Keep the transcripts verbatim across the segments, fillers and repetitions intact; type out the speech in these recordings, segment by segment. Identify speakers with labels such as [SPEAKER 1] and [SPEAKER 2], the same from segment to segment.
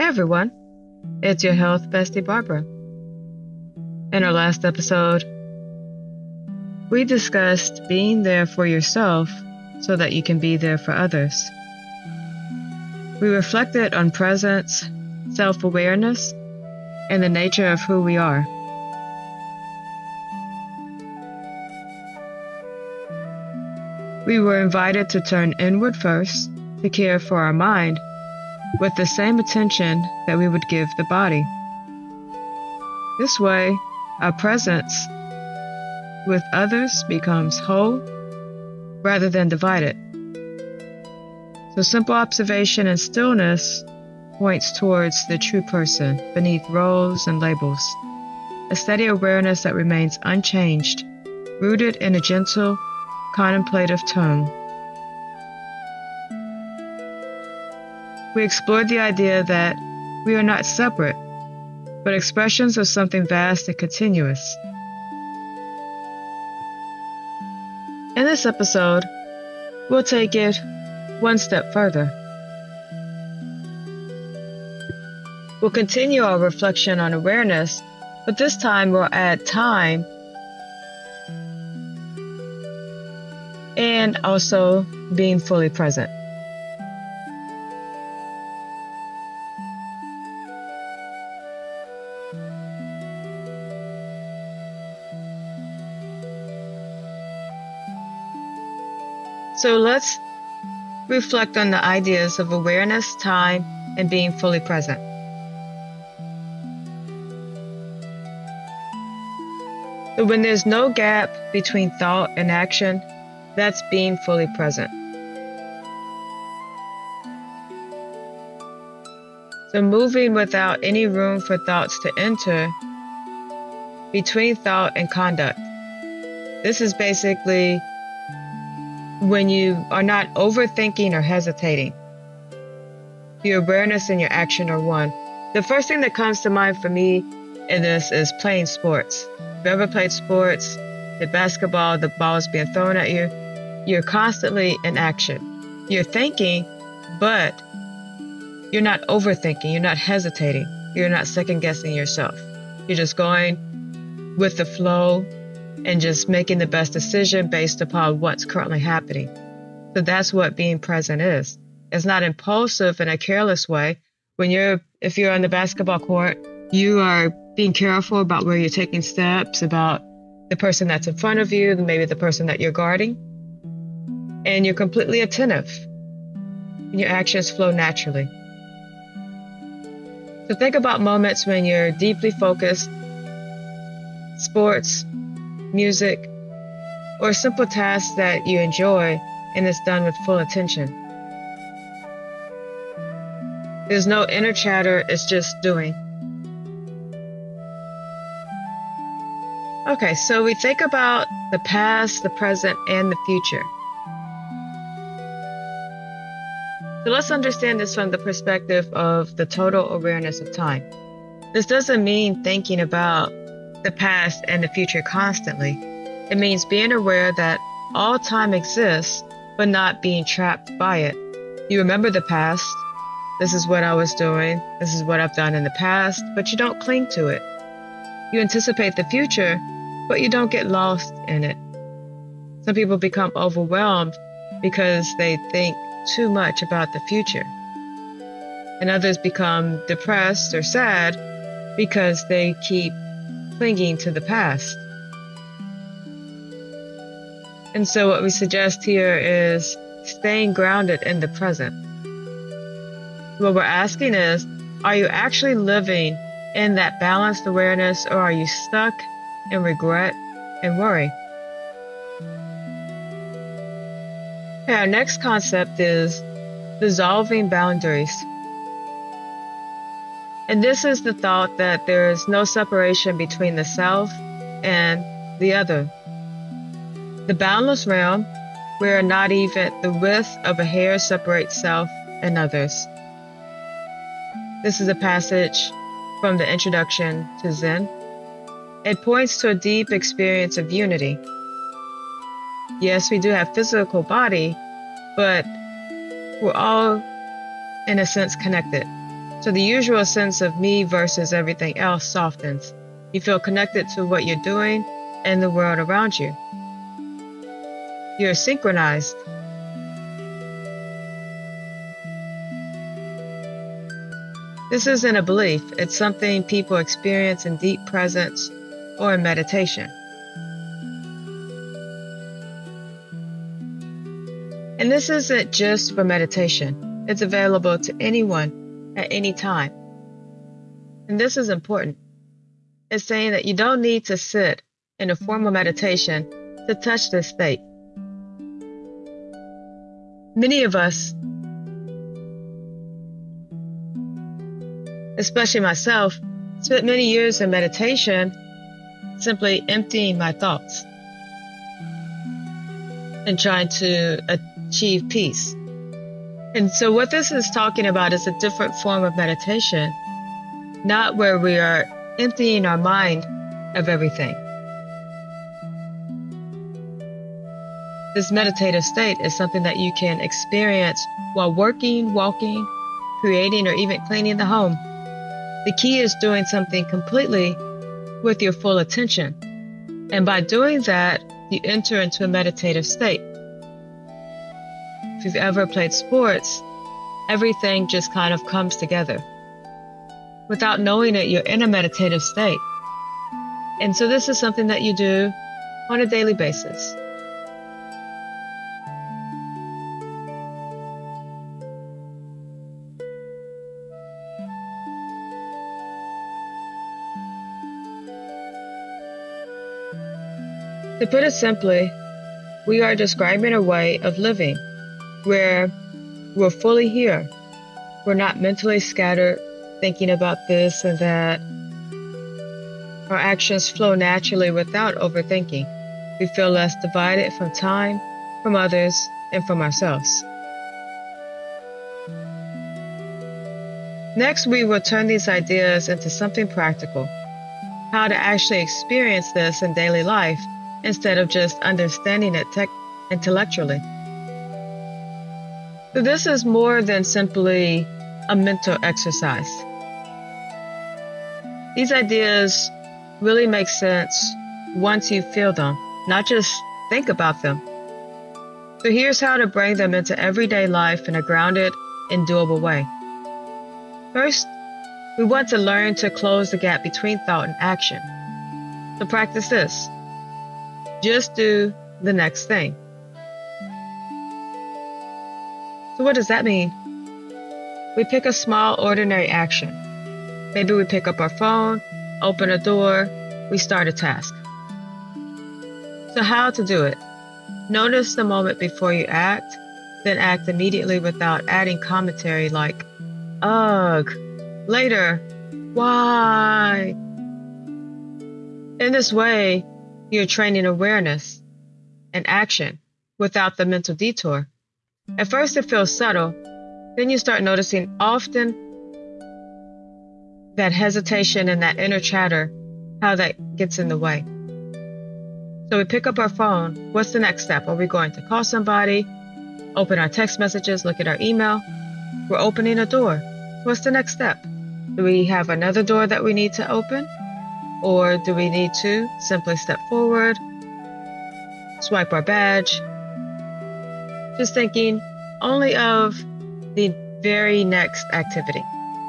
[SPEAKER 1] everyone, it's your health bestie Barbara. In our last episode, we discussed being there for yourself so that you can be there for others. We reflected on presence, self-awareness, and the nature of who we are. We were invited to turn inward first to care for our mind with the same attention that we would give the body. This way, our presence with others becomes whole rather than divided. So simple observation and stillness points towards the true person beneath roles and labels, a steady awareness that remains unchanged, rooted in a gentle, contemplative tone. We explored the idea that we are not separate, but expressions of something vast and continuous. In this episode, we'll take it one step further. We'll continue our reflection on awareness, but this time we'll add time and also being fully present. So let's reflect on the ideas of awareness, time, and being fully present. So when there's no gap between thought and action, that's being fully present. So moving without any room for thoughts to enter between thought and conduct. This is basically when you are not overthinking or hesitating. Your awareness and your action are one. The first thing that comes to mind for me in this is playing sports. If you ever played sports, the basketball, the ball is being thrown at you, you're constantly in action. You're thinking, but you're not overthinking, you're not hesitating, you're not second guessing yourself. You're just going with the flow and just making the best decision based upon what's currently happening. So that's what being present is. It's not impulsive in a careless way. When you're, if you're on the basketball court, you are being careful about where you're taking steps, about the person that's in front of you, maybe the person that you're guarding, and you're completely attentive, and your actions flow naturally. So think about moments when you're deeply focused, sports, music, or a simple task that you enjoy and is done with full attention. There's no inner chatter, it's just doing. Okay, so we think about the past, the present, and the future. So let's understand this from the perspective of the total awareness of time. This doesn't mean thinking about the past and the future constantly. It means being aware that all time exists, but not being trapped by it. You remember the past. This is what I was doing. This is what I've done in the past, but you don't cling to it. You anticipate the future, but you don't get lost in it. Some people become overwhelmed because they think too much about the future. And others become depressed or sad because they keep clinging to the past. And so what we suggest here is staying grounded in the present. What we're asking is, are you actually living in that balanced awareness, or are you stuck in regret and worry? Okay, our next concept is dissolving boundaries. And this is the thought that there is no separation between the self and the other. The boundless realm, where not even the width of a hair separates self and others. This is a passage from the introduction to Zen. It points to a deep experience of unity. Yes, we do have physical body, but we're all, in a sense, connected. So the usual sense of me versus everything else softens. You feel connected to what you're doing and the world around you. You're synchronized. This isn't a belief, it's something people experience in deep presence or in meditation. And this isn't just for meditation, it's available to anyone at any time. And this is important. It's saying that you don't need to sit in a formal meditation to touch this state. Many of us, especially myself, spent many years in meditation simply emptying my thoughts and trying to achieve peace. And so what this is talking about is a different form of meditation, not where we are emptying our mind of everything. This meditative state is something that you can experience while working, walking, creating, or even cleaning the home. The key is doing something completely with your full attention. And by doing that, you enter into a meditative state. If you've ever played sports, everything just kind of comes together. Without knowing it, you're in a meditative state. And so this is something that you do on a daily basis. To put it simply, we are describing a way of living where we're fully here. We're not mentally scattered, thinking about this and that. Our actions flow naturally without overthinking. We feel less divided from time, from others, and from ourselves. Next, we will turn these ideas into something practical. How to actually experience this in daily life instead of just understanding it tech- intellectually. So this is more than simply a mental exercise. These ideas really make sense once you feel them, not just think about them. So here's how to bring them into everyday life in a grounded and doable way. First, we want to learn to close the gap between thought and action. So practice this. Just do the next thing. So what does that mean? We pick a small, ordinary action. Maybe we pick up our phone, open a door, we start a task. So how to do it? Notice the moment before you act, then act immediately without adding commentary like, ugh, later, why? In this way, you're training awareness and action without the mental detour. At first it feels subtle, then you start noticing often that hesitation and that inner chatter, how that gets in the way. So we pick up our phone. What's the next step? Are we going to call somebody, open our text messages, look at our email? We're opening a door. What's the next step? Do we have another door that we need to open? Or do we need to simply step forward, swipe our badge? Just thinking only of the very next activity.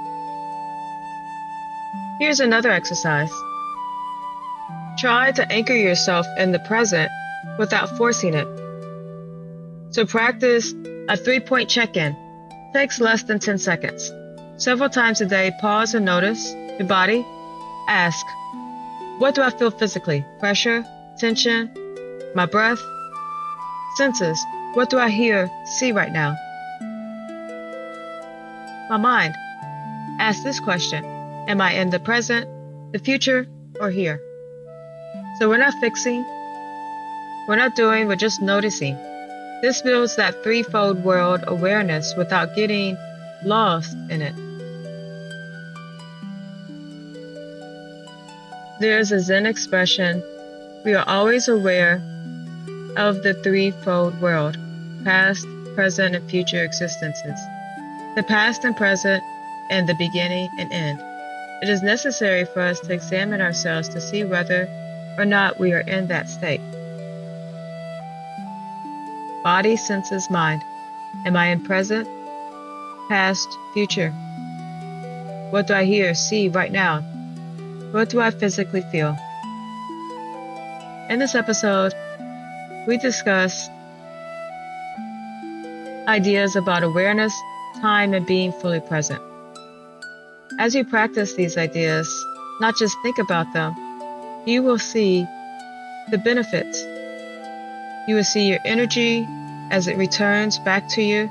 [SPEAKER 1] Here's another exercise. Try to anchor yourself in the present without forcing it. So practice a three-point check-in. Takes less than ten seconds. Several times a day, pause and notice your body. Ask, what do I feel physically? Pressure? Tension? My breath? Senses. What do I hear, see right now? My mind. Ask this question. Am I in the present, the future, or here? So we're not fixing. We're not doing, we're just noticing. This builds that threefold world awareness without getting lost in it. There's a Zen expression, we are always aware of the threefold world, past, present, and future existences. The past and present and the beginning and end. It is necessary for us to examine ourselves to see whether or not we are in that state. Body, senses, mind. Am I in present, past, future? What do I hear, see right now? What do I physically feel? In this episode, we discuss ideas about awareness, time, and being fully present. As you practice these ideas, not just think about them, you will see the benefits. You will see your energy as it returns back to you.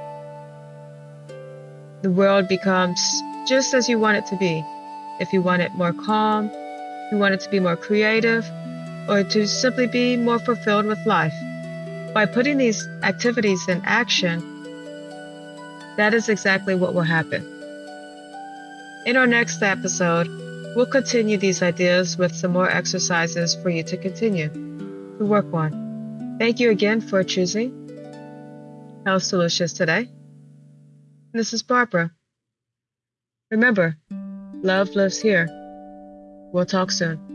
[SPEAKER 1] The world becomes just as you want it to be. If you want it more calm, you want it to be more creative, or to simply be more fulfilled with life. By putting these activities in action, that is exactly what will happen. In our next episode, we'll continue these ideas with some more exercises for you to continue to work on. Thank you again for choosing Health Solutions today. This is Barbara. Remember, love lives here. We'll talk soon.